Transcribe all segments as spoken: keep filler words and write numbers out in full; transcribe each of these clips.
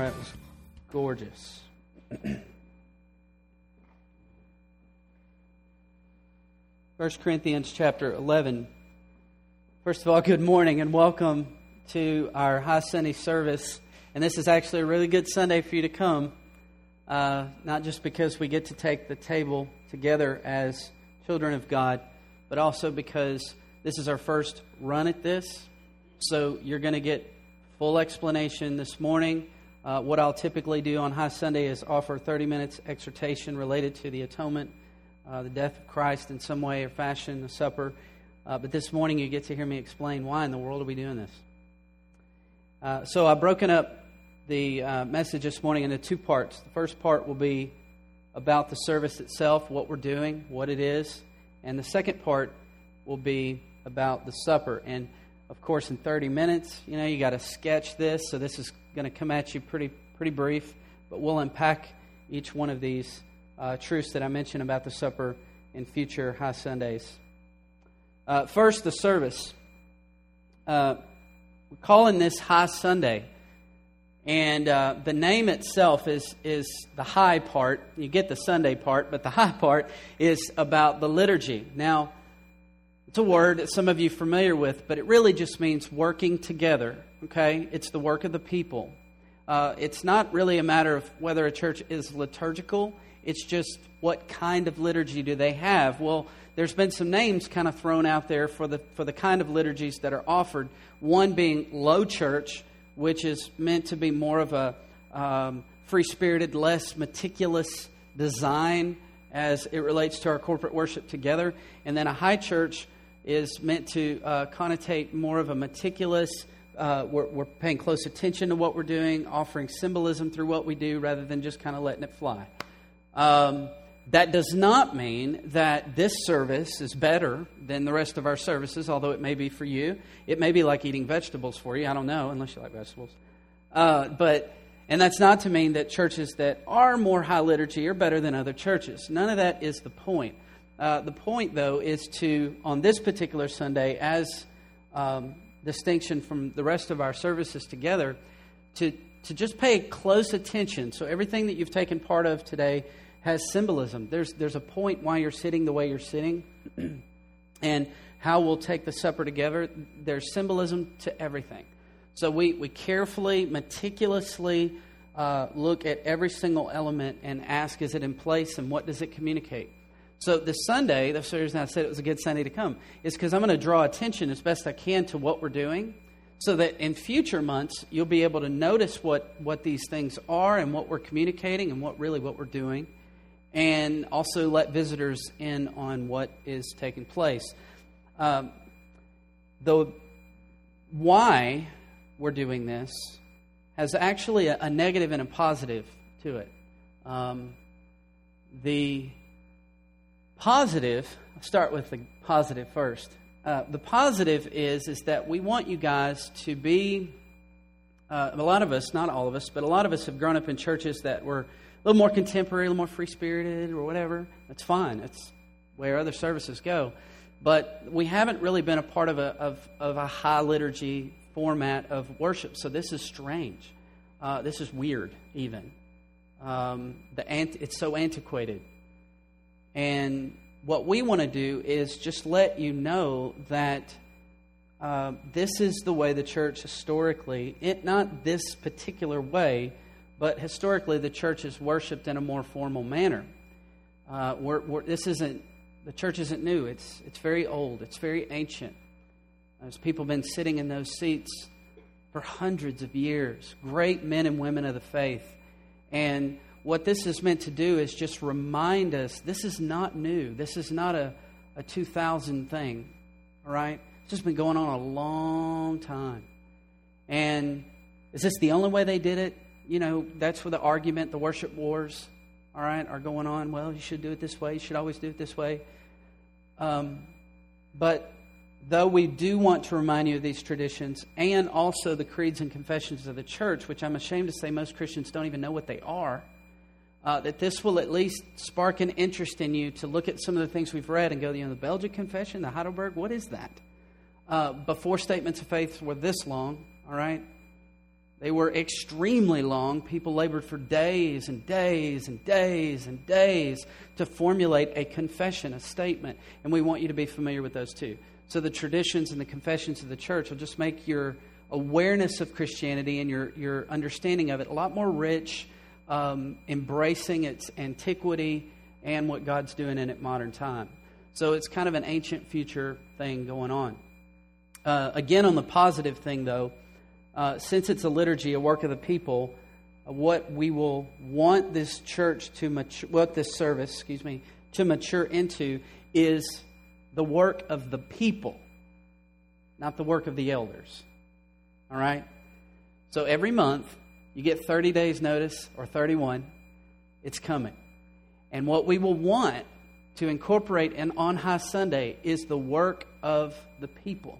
That was gorgeous. First Corinthians chapter eleven. First of all, good morning and welcome to our High Sunday service. And this is actually a really good Sunday for you to come. Uh, not just because we get to take the table together as children of God, but also because this is our first run at this. So you're going to get full explanation this morning. Uh, what I'll typically do on High Sunday is offer thirty minutes exhortation related to the atonement, uh, the death of Christ in some way or fashion, the supper. Uh, but this morning you get to hear me explain why in the world are we doing this. Uh, so I've broken up the uh, message this morning into two parts. The first part will be about the service itself, what we're doing, what it is. And the second part will be about the supper. And of course, in thirty minutes, you know, you got to sketch this. So this is going to come at you pretty pretty brief. But we'll unpack each one of these uh, truths that I mentioned about the supper in future High Sundays. Uh, first, the service. Uh, we're calling this High Sunday. And uh, the name itself is, is the high part. You get the Sunday part, but the high part is about the liturgy. Now, it's a word that some of you are familiar with, but it really just means working together, okay? It's the work of the people. Uh, it's not really a matter of whether a church is liturgical. It's just what kind of liturgy do they have? Well, there's been some names kind of thrown out there for the for the kind of liturgies that are offered. One being low church, which is meant to be more of a um, free-spirited, less meticulous design as it relates to our corporate worship together. And then a high church is meant to uh, connotate more of a meticulous, uh, we're, we're paying close attention to what we're doing, offering symbolism through what we do rather than just kind of letting it fly. Um, that does not mean that this service is better than the rest of our services, although it may be for you. It may be like eating vegetables for you. I don't know, unless you like vegetables. Uh, but and that's not to mean that churches that are more high liturgy are better than other churches. None of that is the point. Uh, the point, though, is to, on this particular Sunday, as um, distinction from the rest of our services together, to, to just pay close attention. So everything that you've taken part of today has symbolism. There's, there's a point why you're sitting the way you're sitting and how we'll take the supper together. There's symbolism to everything. So we, we carefully, meticulously uh, look at every single element and ask, is it in place and what does it communicate? So this Sunday, that's the reason I said it was a good Sunday to come, is because I'm going to draw attention as best I can to what we're doing so that in future months you'll be able to notice what, what these things are and what we're communicating and what really what we're doing, and also let visitors in on what is taking place. Um, the why we're doing this has actually a, a negative and a positive to it. Um, the Positive, I'll start with the positive first. Uh, the positive is, is that we want you guys to be, uh, a lot of us, not all of us, but a lot of us have grown up in churches that were a little more contemporary, a little more free-spirited or whatever. That's fine. That's where other services go. But we haven't really been a part of a, of, of a high liturgy format of worship. So this is strange. Uh, this is weird, even. Um, the ant- it's so antiquated. And what we want to do is just let you know that uh, this is the way the church historically, it, not this particular way, but historically the church is worshipped in a more formal manner. Uh, we're, we're, this isn't, the church isn't new. It's, it's very old. It's very ancient. Those people have been sitting in those seats for hundreds of years. Great men and women of the faith. And what this is meant to do is just remind us this is not new. This is not a, a two thousand thing, all right? It's just been going on a long time. And is this the only way they did it? You know, that's where the argument, the worship wars, all right, are going on. Well, you should do it this way. You should always do it this way. Um, but though we do want to remind you of these traditions and also the creeds and confessions of the church, which I'm ashamed to say most Christians don't even know what they are, Uh, that this will at least spark an interest in you to look at some of the things we've read and go, you know, the Belgic Confession, the Heidelberg, what is that? Uh, before statements of faith were this long, all right? They were extremely long. People labored for days and days and days and days to formulate a confession, a statement. And we want you to be familiar with those too. So the traditions and the confessions of the church will just make your awareness of Christianity and your, your understanding of it a lot more rich, um, embracing its antiquity and what God's doing in it modern time. So it's kind of an ancient future thing going on. Uh, again, on the positive thing, though, uh, since it's a liturgy, a work of the people, uh, what we will want this church to mature, what this service, excuse me, to mature into is the work of the people, not the work of the elders. All right? So every month, you get thirty days notice, or thirty-one, it's coming. And what we will want to incorporate in on High Sunday is the work of the people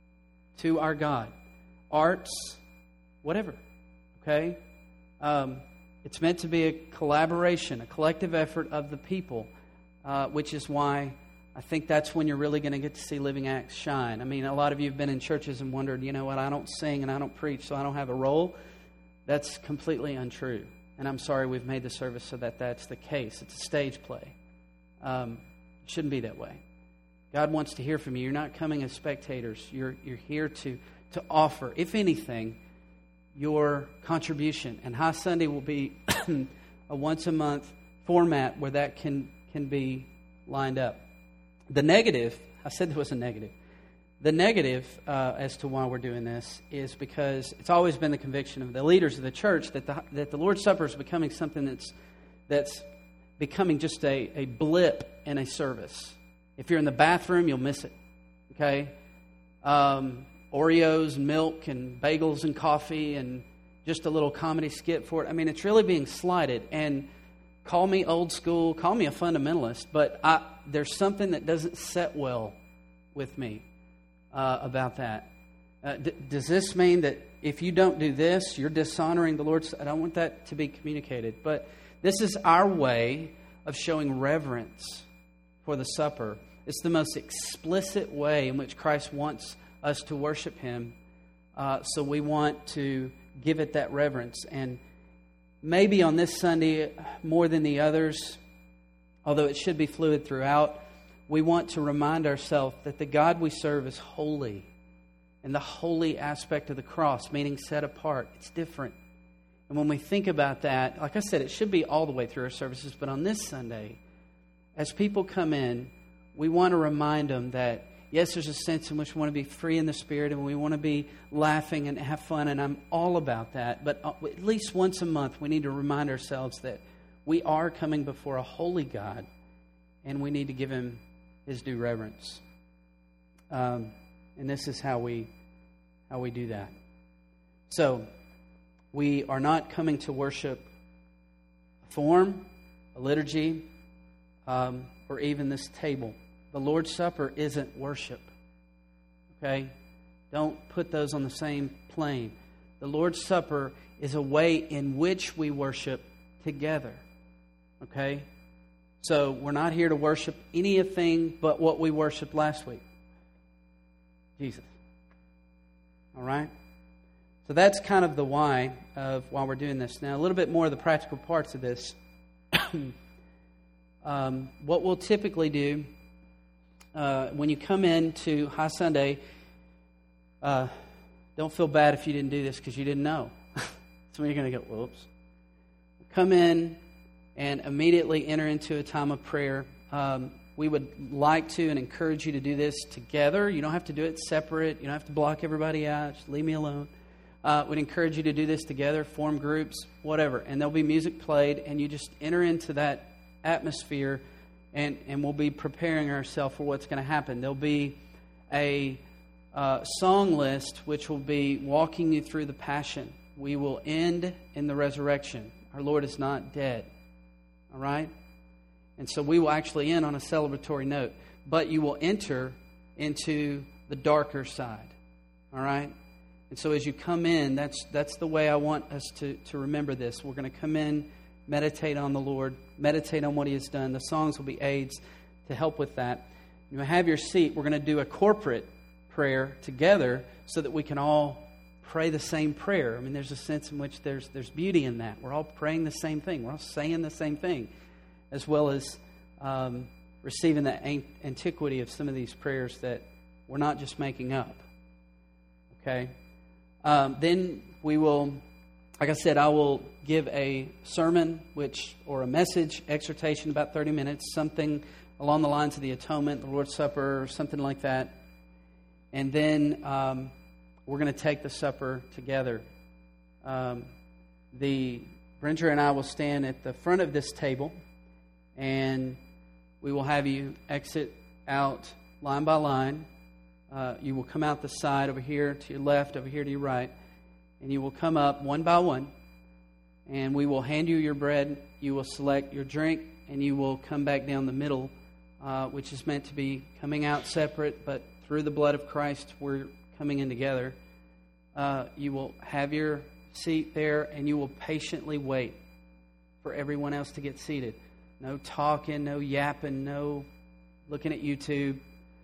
to our God. Arts, whatever. Okay? Um, it's meant to be a collaboration, a collective effort of the people, uh, which is why I think that's when you're really going to get to see Living Acts shine. I mean, a lot of you have been in churches and wondered, you know what, I don't sing and I don't preach, so I don't have a role. That's completely untrue. And I'm sorry we've made the service so that that's the case. It's a stage play. Um, it shouldn't be that way. God wants to hear from you. You're not coming as spectators. You're you're here to, to offer, if anything, your contribution. And High Sunday will be a once-a-month format where that can, can be lined up. The negative, I said there was a negative. The negative uh, as to why we're doing this is because it's always been the conviction of the leaders of the church that the that the Lord's Supper is becoming something that's that's becoming just a, a blip in a service. If you're in the bathroom, you'll miss it. Okay? Um, Oreos and milk and bagels and coffee and just a little comedy skit for it. I mean, it's really being slighted. And call me old school, call me a fundamentalist, but I, there's something that doesn't set well with me uh, about that. Uh, d- does this mean that if you don't do this, you're dishonoring the Lord? I don't want that to be communicated. But this is our way of showing reverence for the supper. It's the most explicit way in which Christ wants us to worship Him. Uh, so we want to give it that reverence. And maybe on this Sunday, more than the others, although it should be fluid throughout, we want to remind ourselves that the God we serve is holy. And the holy aspect of the cross, meaning set apart, it's different. And when we think about that, like I said, it should be all the way through our services, but on this Sunday, as people come in, we want to remind them that, yes, there's a sense in which we want to be free in the Spirit and we want to be laughing and have fun, and I'm all about that. But at least once a month, we need to remind ourselves that we are coming before a holy God, and we need to give Him His due reverence. Um, and this is how we how we do that. So, we are not coming to worship a form, a liturgy, um, or even this table. The Lord's Supper isn't worship. Okay? Don't put those on the same plane. The Lord's Supper is a way in which we worship together. Okay? So we're not here to worship anything but what we worshiped last week. Jesus. All right? So that's kind of the why of why we're doing this. Now, a little bit more of the practical parts of this. um, what we'll typically do Uh, when you come in to High Sunday, uh, don't feel bad if you didn't do this because you didn't know. So you're going to go, whoops. Come in and immediately enter into a time of prayer. Um, we would like to and encourage you to do this together. You don't have to do it separate. You don't have to block everybody out. Just leave me alone. Uh, we'd encourage you to do this together, form groups, whatever. And there'll be music played, and you just enter into that atmosphere. And, and we'll be preparing ourselves for what's going to happen. There'll be a uh, song list which will be walking you through the Passion. We will end in the resurrection. Our Lord is not dead. All right? And so we will actually end on a celebratory note. But you will enter into the darker side. All right? And so as you come in, that's that's the way I want us to, to remember this. We're going to come in, meditate on the Lord, meditate on what He has done. The songs will be aids to help with that. You have your seat. We're going to do a corporate prayer together so that we can all pray the same prayer. I mean, there's a sense in which there's there's beauty in that. We're all praying the same thing. We're all saying the same thing, as well as um, receiving the antiquity of some of these prayers that we're not just making up. Okay? Um, then we will, like I said, I will give a sermon, which or a message, exhortation, about thirty minutes, something along the lines of the atonement, the Lord's Supper, or something like that. And then um, we're going to take the supper together. Um, the Bringer and I will stand at the front of this table, and we will have you exit out line by line. Uh, you will come out the side over here to your left, over here to your right, and you will come up one by one, and we will hand you your bread. You will select your drink, and you will come back down the middle, uh, which is meant to be coming out separate, but through the blood of Christ, we're coming in together. Uh, you will have your seat there, and you will patiently wait for everyone else to get seated. No talking, no yapping, no looking at YouTube.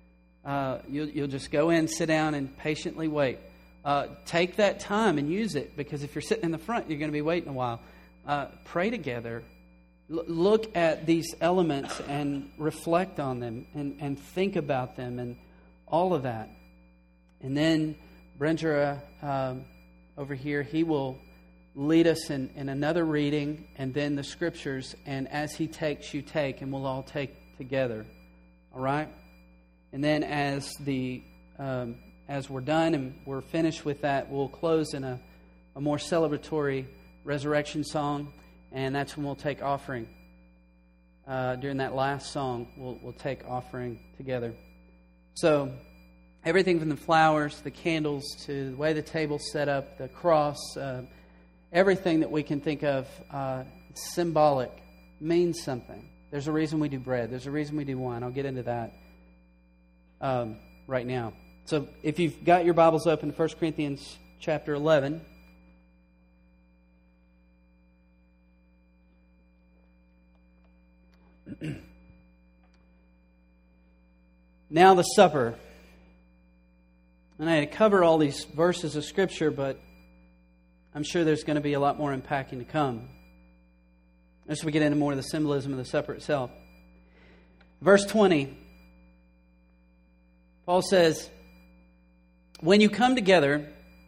Uh, you'll, you'll just go in, sit down, and patiently wait. Uh, take that time and use it, because if you're sitting in the front, you're going to be waiting a while. Uh, pray together. L- look at these elements and reflect on them and, and think about them and all of that. And then Bringer um, over here, he will lead us in, in another reading and then the scriptures. And as he takes, you take, and we'll all take together. All right? And then as the um, as we're done and we're finished with that, we'll close in a, a more celebratory resurrection song. And that's when we'll take offering. Uh, during that last song, we'll we'll take offering together. So, everything from the flowers, the candles, to the way the table's set up, the cross, uh, everything that we can think of, uh, it's symbolic, means something. There's a reason we do bread. There's a reason we do wine. I'll get into that um, right now. So, if you've got your Bibles open, First Corinthians chapter eleven. Now the supper. And I had to cover all these verses of Scripture, but I'm sure there's going to be a lot more unpacking to come as we get into more of the symbolism of the supper itself. Verse twenty, Paul says, "When you come together,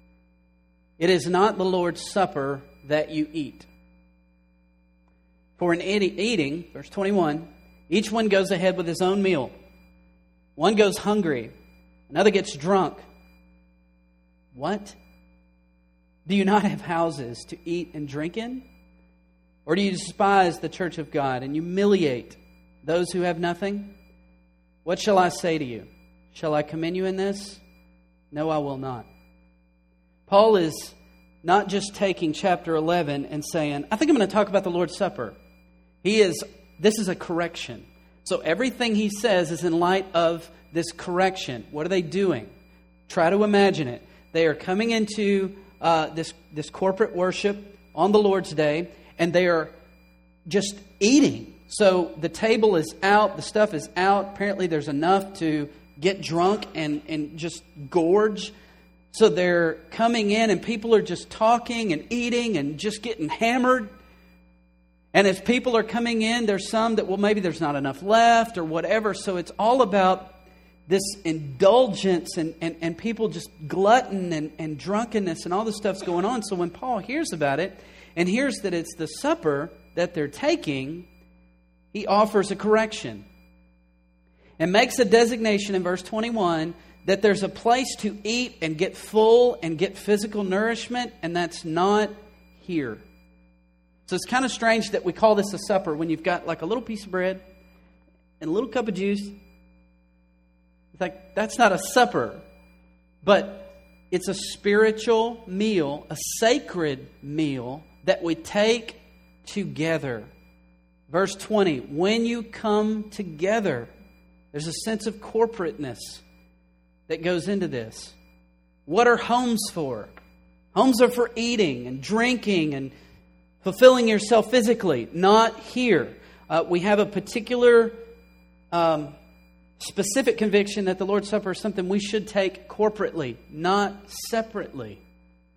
it is not the Lord's Supper that you eat. For in eating," verse twenty-one, "each one goes ahead with his own meal. One goes hungry, another gets drunk. What? Do you not have houses to eat and drink in? Or do you despise the church of God and humiliate those who have nothing? What shall I say to you? Shall I commend you in this? No, I will not." Paul is not just taking chapter eleven and saying, I think I'm going to talk about the Lord's Supper. He is, this is a correction. So everything he says is in light of this correction. What are they doing? Try to imagine it. They are coming into uh, this, this corporate worship on the Lord's Day, and they are just eating. So the table is out, the stuff is out. Apparently there's enough to get drunk and, and just gorge. So they're coming in, and people are just talking and eating and just getting hammered. And as people are coming in, there's some that, well, maybe there's not enough left or whatever. So it's all about this indulgence and, and, and people just glutton and, and drunkenness and all this stuff's going on. So when Paul hears about it and hears that it's the supper that they're taking, he offers a correction and makes a designation in verse twenty-one that there's a place to eat and get full and get physical nourishment, and that's not here. So it's kind of strange that we call this a supper when you've got like a little piece of bread and a little cup of juice. It's like, that's not a supper. But it's a spiritual meal, a sacred meal that we take together. Verse twenty, when you come together, there's a sense of corporateness that goes into this. What are homes for? Homes are for eating and drinking and fulfilling yourself physically, not here. Uh, we have a particular um, specific conviction that the Lord's Supper is something we should take corporately, not separately.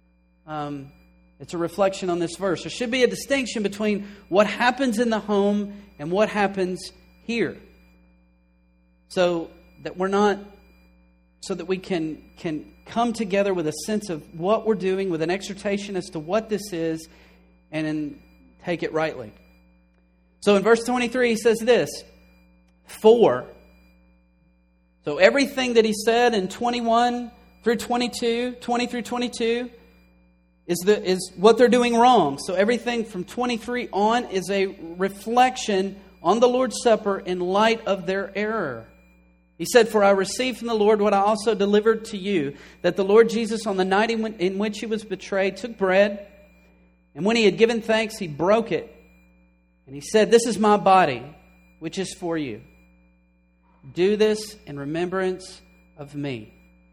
Um, it's a reflection on this verse. There should be a distinction between what happens in the home and what happens here. So that we're not, so that we can, can come together with a sense of what we're doing, with an exhortation as to what this is, and then take it rightly. So in verse twenty-three, he says this, for. So everything that he said in twenty-one through twenty-two, twenty through twenty-two, is the is what they're doing wrong. So everything from twenty-three on is a reflection on the Lord's Supper in light of their error. He said, for I received from the Lord what I also delivered to you, that the Lord Jesus on the night in which he was betrayed took bread, and when he had given thanks, he broke it. And he said, this is my body, which is for you. Do this in remembrance of me.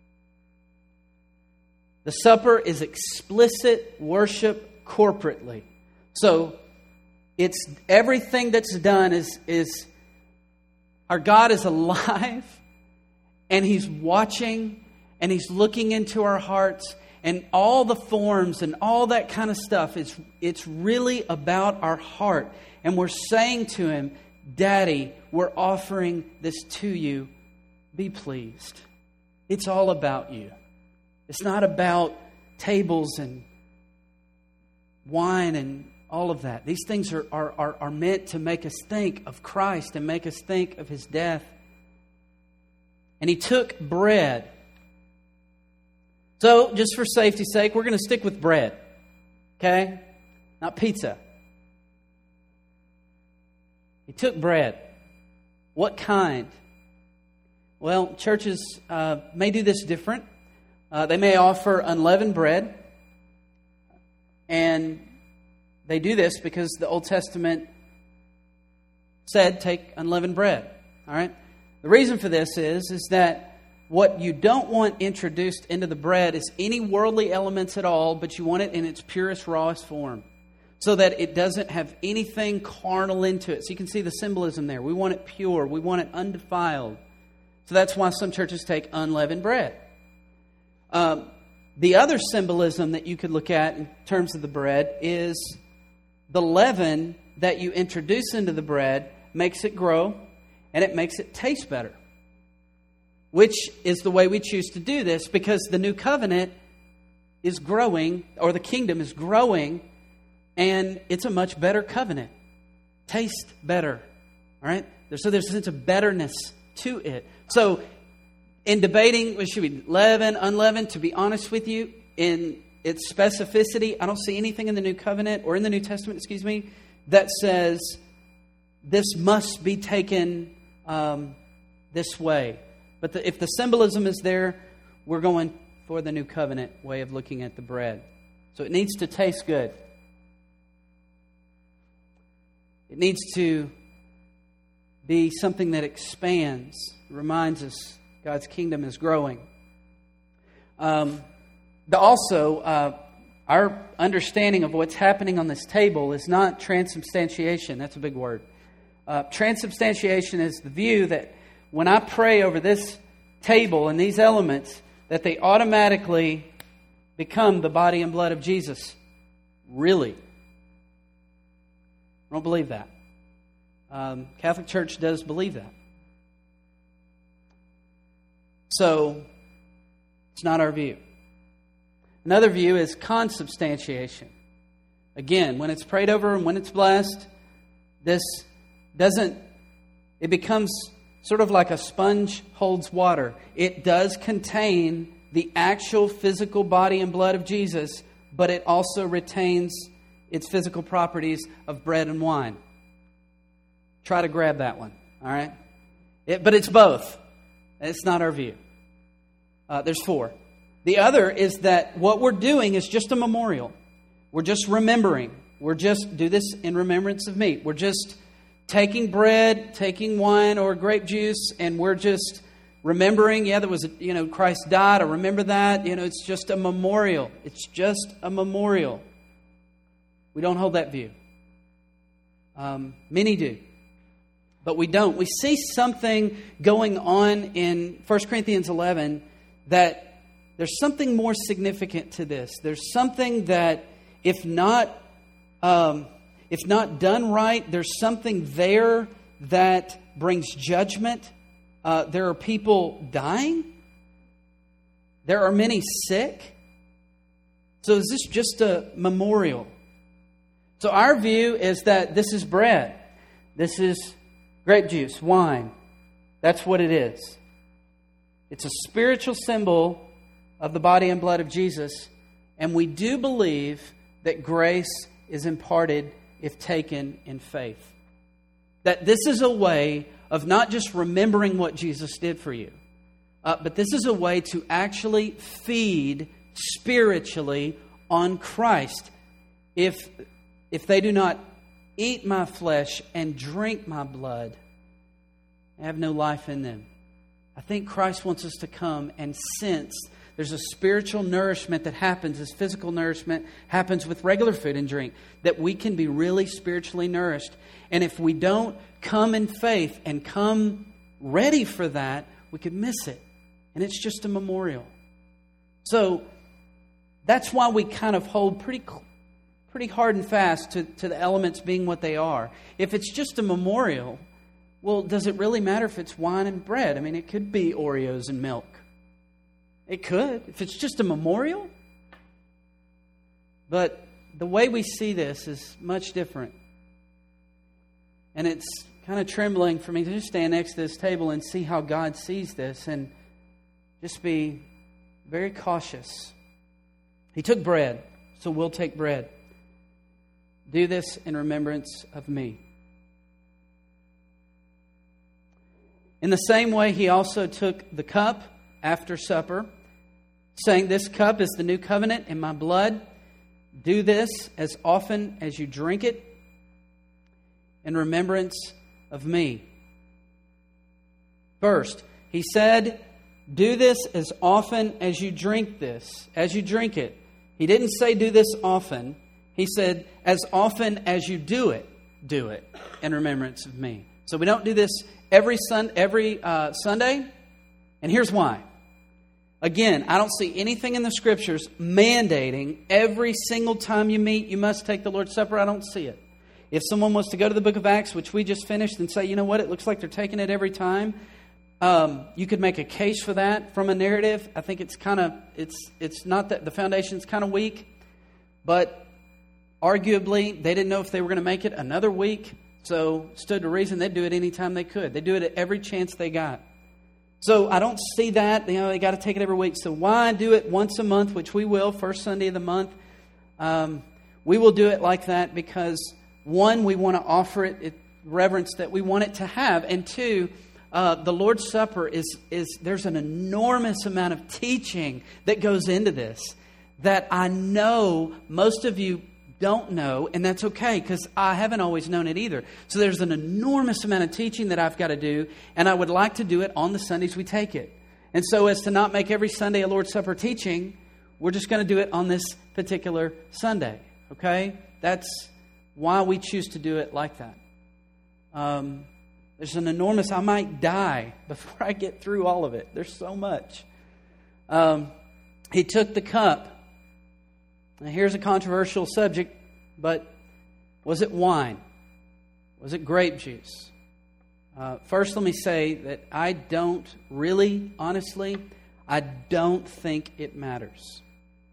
The supper is explicit worship corporately. So it's everything that's done is, is our God is alive, and He's watching, and He's looking into our hearts, and all the forms and all that kind of stuff. It's, it's really about our heart. And we're saying to Him, Daddy, we're offering this to you. Be pleased. It's all about you. It's not about tables and wine and all of that. These things are, are, are, are meant to make us think of Christ and make us think of His death. And He took bread. So, just for safety's sake, we're going to stick with bread. Okay? Not pizza. He took bread. What kind? Well, churches uh, may do this different. Uh, they may offer unleavened bread. And they do this because the Old Testament said, take unleavened bread. All right? The reason for this is, is that what you don't want introduced into the bread is any worldly elements at all, but you want it in its purest, rawest form, so that it doesn't have anything carnal into it. So you can see the symbolism there. We want it pure. We want it undefiled. So that's why some churches take unleavened bread. Um, the other symbolism that you could look at in terms of the bread is the leaven that you introduce into the bread makes it grow and it makes it taste better. Which is the way we choose to do this, because the new covenant is growing, or the kingdom is growing, and it's a much better covenant. Taste better. All right? So there's a sense of betterness to it. So in debating, what should be leaven, unleavened, to be honest with you, in its specificity, I don't see anything in the New Covenant, or in the New Testament, excuse me, that says this must be taken um, this way. But the, if the symbolism is there, we're going for the New Covenant way of looking at the bread. So it needs to taste good. It needs to be something that expands, reminds us God's kingdom is growing. Um, the, also, uh, our understanding of what's happening on this table is not transubstantiation. That's a big word. Uh, transubstantiation is the view that when I pray over this table and these elements, that they automatically become the body and blood of Jesus. Really? I don't believe that. Um, Catholic Church does believe that. So, it's not our view. Another view is consubstantiation. Again, when it's prayed over and when it's blessed, this doesn't, it becomes sort of like a sponge holds water. It does contain the actual physical body and blood of Jesus, but it also retains its physical properties of bread and wine. Try to grab that one, all right? It, but it's both. It's not our view. Uh, there's four. The other is that what we're doing is just a memorial. We're just remembering. We're just, do this in remembrance of me. We're just taking bread, taking wine or grape juice, and we're just remembering, yeah, there was, a, you know, Christ died. I remember that. You know, it's just a memorial. It's just a memorial. We don't hold that view. Um, many do. But we don't. We see something going on in First Corinthians eleven that there's something more significant to this. There's something that, if not, um, if not done right, there's something there that brings judgment. Uh, there are people dying. There are many sick. So is this just a memorial? So our view is that this is bread. This is grape juice, wine. That's what it is. It's a spiritual symbol of the body and blood of Jesus. And we do believe that grace is imparted if taken in faith. That this is a way of not just remembering what Jesus did for you, uh, but this is a way to actually feed spiritually on Christ. If, if they do not eat my flesh and drink my blood, they have no life in them. I think Christ wants us to come and sense there's a spiritual nourishment that happens as physical nourishment happens with regular food and drink, that we can be really spiritually nourished. And if we don't come in faith and come ready for that, we could miss it. And it's just a memorial. So that's why we kind of hold pretty pretty hard and fast to, to the elements being what they are. If it's just a memorial, well, does it really matter if it's wine and bread? I mean, it could be Oreos and milk. It could, if it's just a memorial. But the way we see this is much different. And it's kind of trembling for me to just stand next to this table and see how God sees this and just be very cautious. He took bread, so we'll take bread. Do this in remembrance of me. In the same way, he also took the cup after supper, saying, "This cup is the new covenant in my blood. Do this as often as you drink it in remembrance of me." First, he said, do this as often as you drink this, as you drink it. He didn't say do this often. He said, as often as you do it, do it in remembrance of me. So we don't do this every sun, every uh, Sunday. And here's why. Again, I don't see anything in the Scriptures mandating every single time you meet, you must take the Lord's Supper. I don't see it. If someone wants to go to the book of Acts, which we just finished, and say, you know what, it looks like they're taking it every time, um, you could make a case for that from a narrative. I think it's kind of, it's it's not that the foundation's kind of weak, but arguably they didn't know if they were going to make it another week, so stood to reason they'd do it anytime they could. They do it at every chance they got. So I don't see that. You know, they got to take it every week. So why do it once a month, which we will, first Sunday of the month? Um, we will do it like that because, one, we want to offer it, it reverence that we want it to have. And two, uh, the Lord's Supper is, is, there's an enormous amount of teaching that goes into this that I know most of you don't know, and that's okay because I haven't always known it either. So there's an enormous amount of teaching that I've got to do, and I would like to do it on the Sundays we take it. And so as to not make every Sunday a Lord's Supper teaching, we're just going to do it on this particular Sunday. Okay? That's why we choose to do it like that. Um, there's an enormous, I might die before I get through all of it. There's so much. Um, he took the cup. Now, here's a controversial subject, but was it wine? Was it grape juice? Uh, first, let me say that I don't really, honestly, I don't think it matters.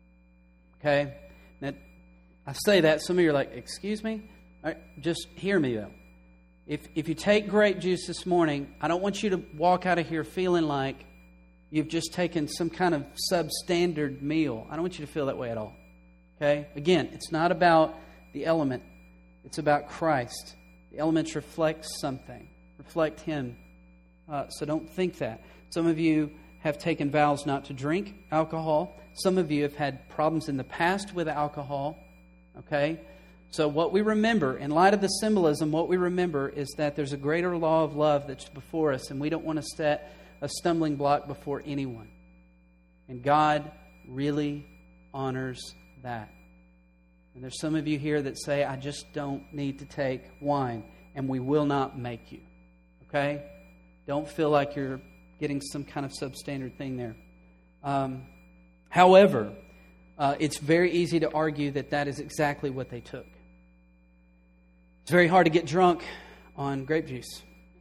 Okay? Now, I say that, some of you are like, excuse me? All right, just hear me, though. If, if you take grape juice this morning, I don't want you to walk out of here feeling like you've just taken some kind of substandard meal. I don't want you to feel that way at all. Okay? Again, it's not about the element. It's about Christ. The elements reflect something. Reflect Him. Uh, so don't think that. Some of you have taken vows not to drink alcohol. Some of you have had problems in the past with alcohol. Okay? So what we remember, in light of the symbolism, what we remember is that there's a greater law of love that's before us, and we don't want to set a stumbling block before anyone. And God really honors that. And there's some of you here that say, I just don't need to take wine, and we will not make you. Okay? Don't feel like you're getting some kind of substandard thing there. Um, However, uh, it's very easy to argue that that is exactly what they took. It's very hard to get drunk on grape juice.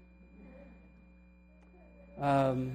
Um,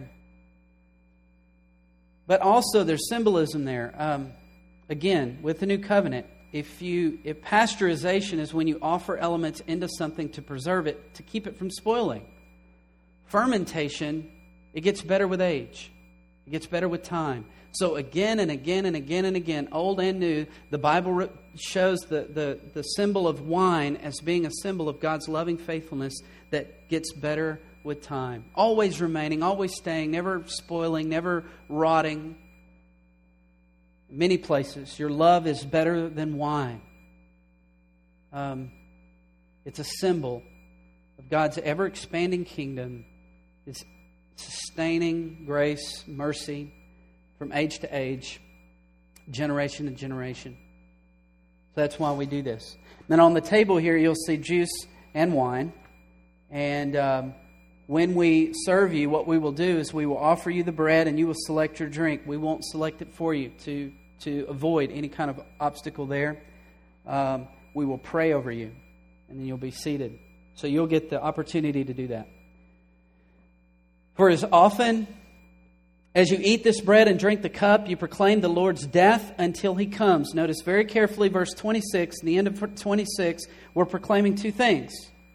but also there's symbolism there. Um, again, with the new covenant, if you if pasteurization is when you offer elements into something to preserve it, to keep it from spoiling. Fermentation, it gets better with age. It gets better with time. So again and again and again and again, old and new, the Bible shows the, the, the symbol of wine as being a symbol of God's loving faithfulness that gets better with time. Always remaining, always staying, never spoiling, never rotting. In many places, your love is better than wine. Um, it's a symbol of God's ever-expanding kingdom, His sustaining grace, mercy, from age to age, generation to generation. So that's why we do this. Then on the table here, you'll see juice and wine. And um, when we serve you, what we will do is we will offer you the bread and you will select your drink. We won't select it for you to, to avoid any kind of obstacle there. Um, we will pray over you, and then you'll be seated. So you'll get the opportunity to do that. For as often as you eat this bread and drink the cup, you proclaim the Lord's death until He comes. Notice very carefully verse twenty-six. In the end of twenty-six, we're proclaiming two things.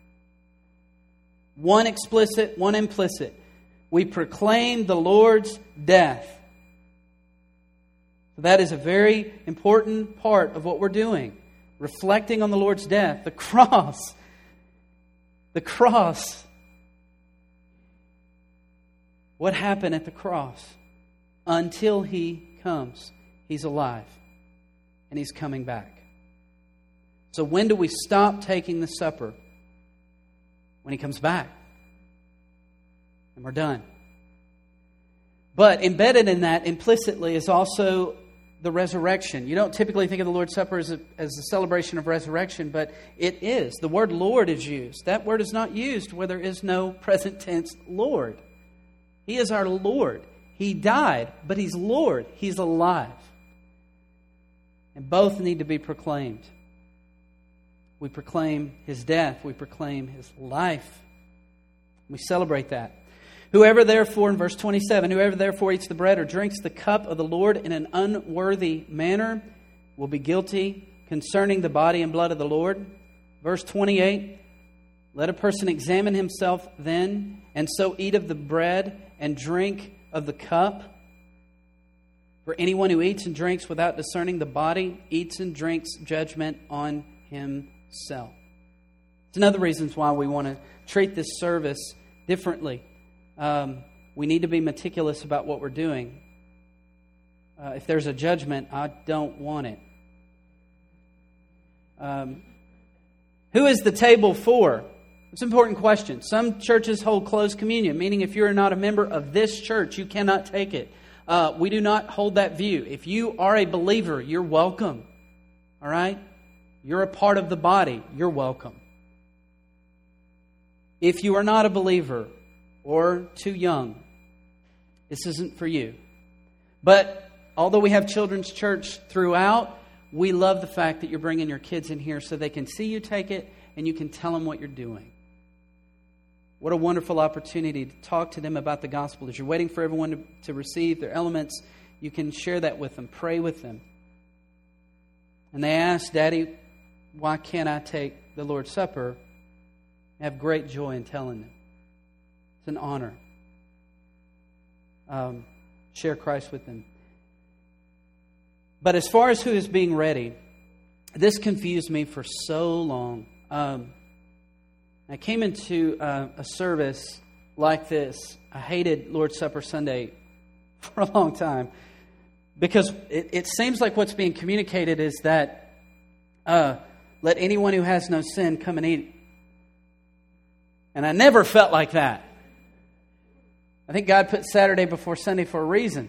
One explicit, one implicit. We proclaim the Lord's death. That is a very important part of what we're doing. Reflecting on the Lord's death. The cross. The cross. What happened at the cross? Until He comes, He's alive. And He's coming back. So when do we stop taking the supper? When He comes back. And we're done. But embedded in that implicitly is also the resurrection. You don't typically think of the Lord's Supper as a, as a celebration of resurrection, but it is. The word Lord is used. That word is not used where there is no present tense Lord. He is our Lord. He died, but He's Lord. He's alive. And both need to be proclaimed. We proclaim His death. We proclaim His life. We celebrate that. Whoever therefore, in verse twenty-seven, whoever therefore eats the bread or drinks the cup of the Lord in an unworthy manner will be guilty concerning the body and blood of the Lord. Verse twenty-eight, let a person examine himself then, and so eat of the bread and drink of the cup. For anyone who eats and drinks without discerning the body eats and drinks judgment on himself. It's another reason why we want to treat this service differently. Um, we need to be meticulous about what we're doing. Uh, if there's a judgment, I don't want it. Um, who is the table for? It's an important question. Some churches hold closed communion, meaning if you're not a member of this church, you cannot take it. Uh, we do not hold that view. If you are a believer, you're welcome. All right? You're a part of the body. You're welcome. If you are not a believer or too young, this isn't for you. But although we have children's church throughout, we love the fact that you're bringing your kids in here so they can see you take it and you can tell them what you're doing. What a wonderful opportunity to talk to them about the gospel. As you're waiting for everyone to, to receive their elements, you can share that with them, pray with them. And they ask, Daddy, why can't I take the Lord's Supper? I have great joy in telling them. It's an honor. Um, share Christ with them. But as far as who is being ready, this confused me for so long. Um, I came into uh, a service like this. I hated Lord's Supper Sunday for a long time because it, it seems like what's being communicated is that uh, let anyone who has no sin come and eat. And I never felt like that. I think God put Saturday before Sunday for a reason.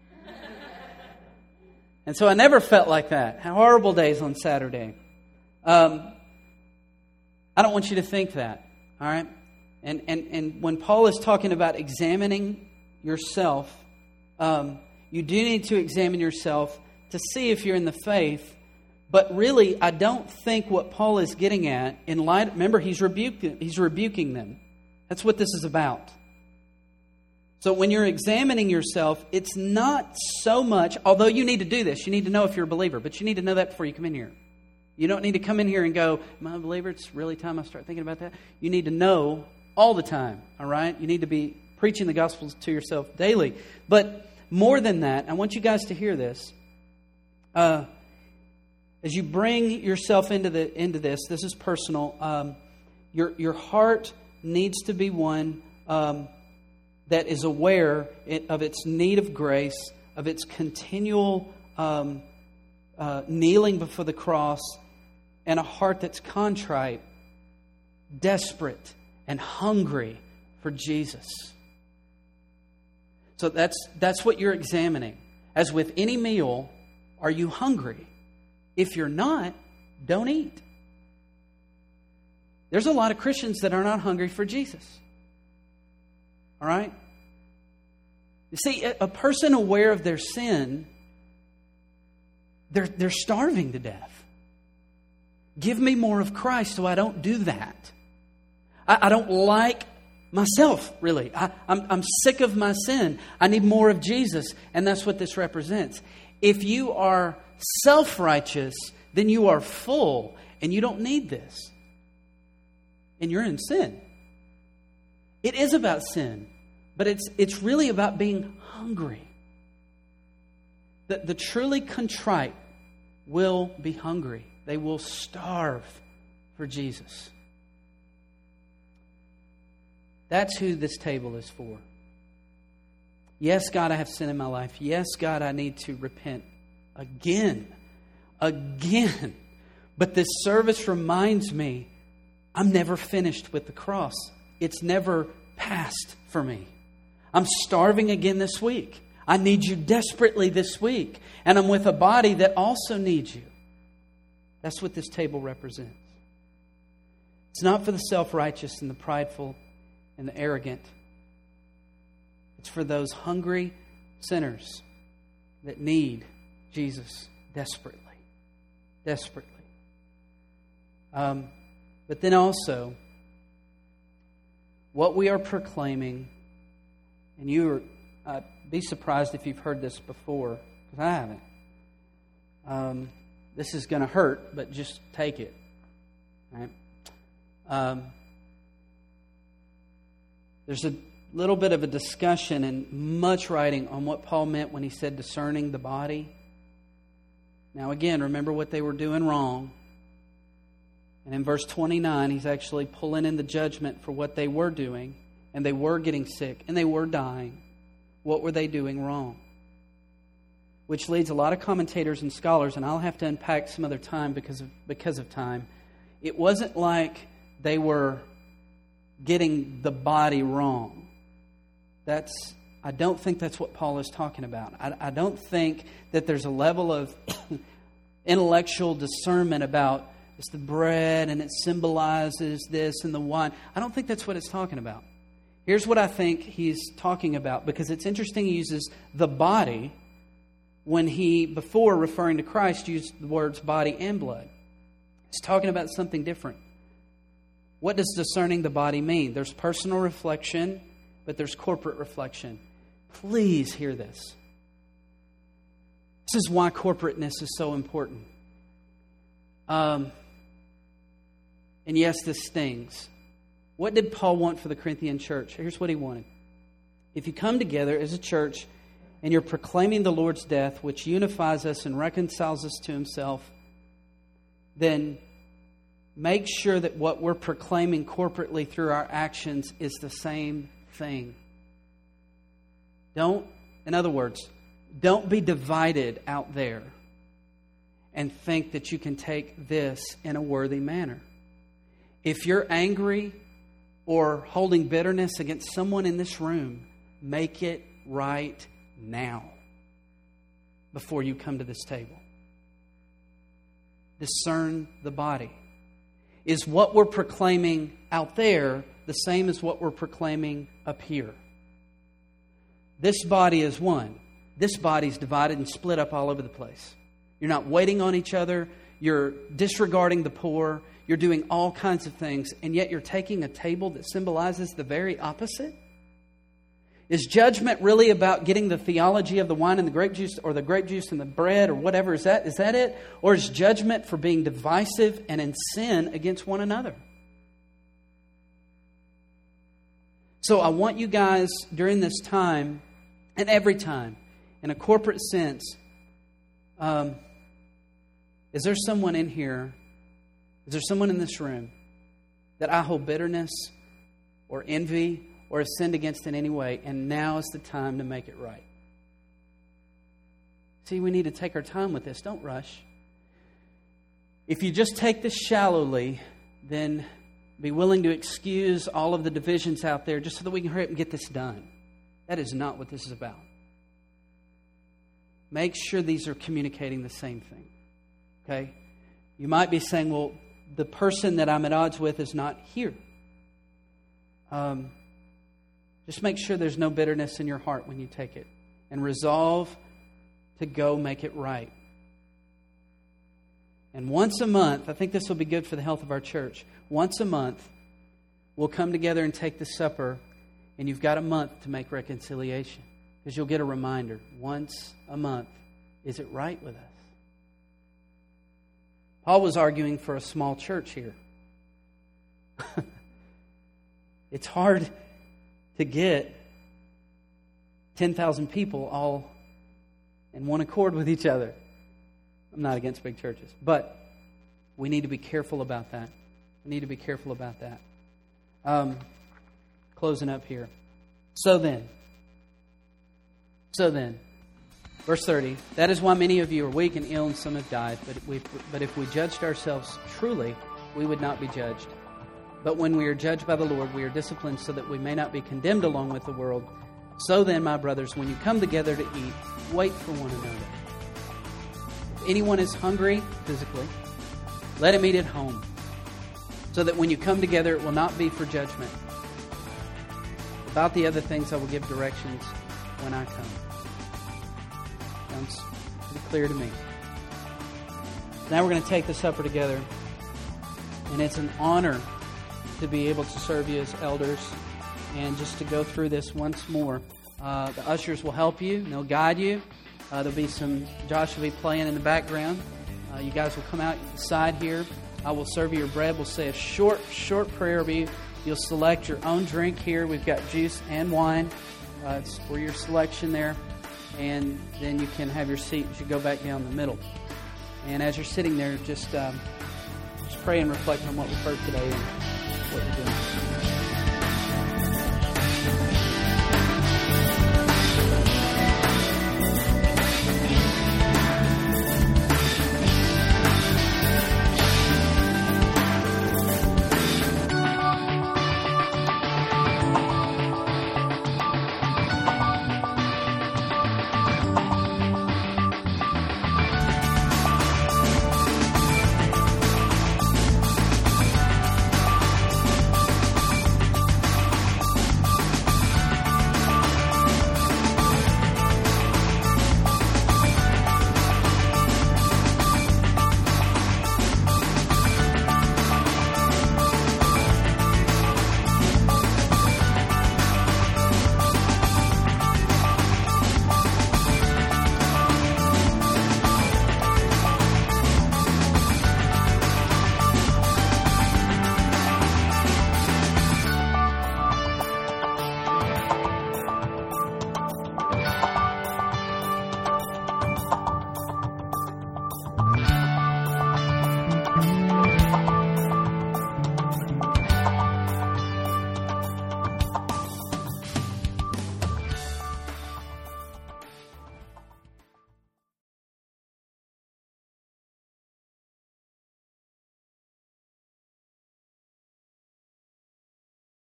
And so I never felt like that. How horrible days on Saturday. Um, I don't want you to think that. All right? And and and when Paul is talking about examining yourself, um, you do need to examine yourself to see if you're in the faith. But really, I don't think what Paul is getting at, in light, remember, he's rebuking, he's rebuking them. That's what this is about. So when you're examining yourself, it's not so much, although you need to do this, you need to know if you're a believer, but you need to know that before you come in here. You don't need to come in here and go, am I a believer? It's really time I start thinking about that. You need to know all the time, all right? You need to be preaching the gospel to yourself daily. But more than that, I want you guys to hear this. Uh, as you bring yourself into the into this, this is personal. Um, your your heart needs to be one um, that is aware of its need of grace, of its continual um, uh, kneeling before the cross, and a heart that's contrite, desperate, and hungry for Jesus. So that's that's what you're examining. As with any meal, are you hungry? If you're not, don't eat. There's a lot of Christians that are not hungry for Jesus. All right? You see, a person aware of their sin, they're, they're starving to death. Give me more of Christ so I don't do that. I, I don't like myself, really. I, I'm, I'm sick of my sin. I need more of Jesus. And that's what this represents. If you are self-righteous, then you are full and you don't need this. And you're in sin. It is about sin, but it's it's really about being hungry. The, the truly contrite will be hungry. They will starve for Jesus. That's who this table is for. Yes, God, I have sin in my life. Yes, God, I need to repent again. Again. But this service reminds me I'm never finished with the cross. It's never passed for me. I'm starving again this week. I need you desperately this week. And I'm with a body that also needs you. That's what this table represents. It's not for the self-righteous and the prideful and the arrogant. It's for those hungry sinners that need Jesus desperately. Desperately. Um, but then also, what we are proclaiming, and you are, uh, be surprised if you've heard this before, because I haven't. Um, this is going to hurt, but just take it. Right? Um, there's a little bit of a discussion and much writing on what Paul meant when he said discerning the body. Now again, remember what they were doing wrong. And in verse twenty-nine, he's actually pulling in the judgment for what they were doing. And they were getting sick and they were dying. What were they doing wrong? Which leads a lot of commentators and scholars, and I'll have to unpack some other time because of, because of time. It wasn't like they were getting the body wrong. That's I don't think that's what Paul is talking about. I, I don't think that there's a level of intellectual discernment about it's the bread and it symbolizes this and the wine. I don't think that's what it's talking about. Here's what I think he's talking about, because it's interesting he uses the body when he, before referring to Christ, used the words body and blood. He's talking about something different. What does discerning the body mean? There's personal reflection, but there's corporate reflection. Please hear this. This is why corporateness is so important. Um, and yes, this stings. What did Paul want for the Corinthian church? Here's what he wanted. If you come together as a church and you're proclaiming the Lord's death, which unifies us and reconciles us to Himself, then make sure that what we're proclaiming corporately through our actions is the same thing. Don't, in other words, don't be divided out there and think that you can take this in a worthy manner. If you're angry or holding bitterness against someone in this room, make it right now before you come to this table. Discern the body. Is what we're proclaiming out there the same as what we're proclaiming up here? This body is one. this body's divided and split up all over the place. You're not waiting on each other. You're disregarding the poor. You're doing all kinds of things, and yet you're taking a table that symbolizes the very opposite? Is judgment really about getting the theology of the wine and the grape juice, or the grape juice and the bread, or whatever? Is that, is that it? Or is judgment for being divisive and in sin against one another? So I want you guys during this time, and every time, in a corporate sense, um, is there someone in here, is there someone in this room that I hold bitterness or envy or have sinned against in any way, and now is the time to make it right? See, we need to take our time with this. Don't rush. If you just take this shallowly, then be willing to excuse all of the divisions out there just so that we can hurry up and get this done. That is not what this is about. Make sure these are communicating the same thing. Okay? You might be saying, well, the person that I'm at odds with is not here. Um, just make sure there's no bitterness in your heart when you take it. And resolve to go make it right. And once a month, I think this will be good for the health of our church. Once a month, we'll come together and take the supper, and you've got a month to make reconciliation. Because you'll get a reminder. Once a month, is it right with us? Paul was arguing for a small church here. It's hard to get ten thousand people all in one accord with each other. I'm not against big churches, but we need to be careful about that. We need to be careful about that. Um, closing up here. So then, so then, verse thirty, that is why many of you are weak and ill and some have died. But if we, but if we judged ourselves truly, we would not be judged. But when we are judged by the Lord, we are disciplined so that we may not be condemned along with the world. So then, my brothers, when you come together to eat, wait for one another. If anyone is hungry physically, let him eat at home, so that when you come together, it will not be for judgment. About the other things, I will give directions when I come. Sounds pretty clear to me. Now we're going to take the supper together, and it's an honor to be able to serve you as elders. And just to go through this once more, uh, the ushers will help you, and they'll guide you. Uh, there'll be some, Josh will be playing in the background. Uh, you guys will come out the side here. I will serve you your bread. We'll say a short, short prayer over you. You'll select your own drink here. We've got juice and wine. Uh, it's for your selection there. And then you can have your seat as you go back down the middle. And as you're sitting there, just, um, just pray and reflect on what we've heard today and what you're doing.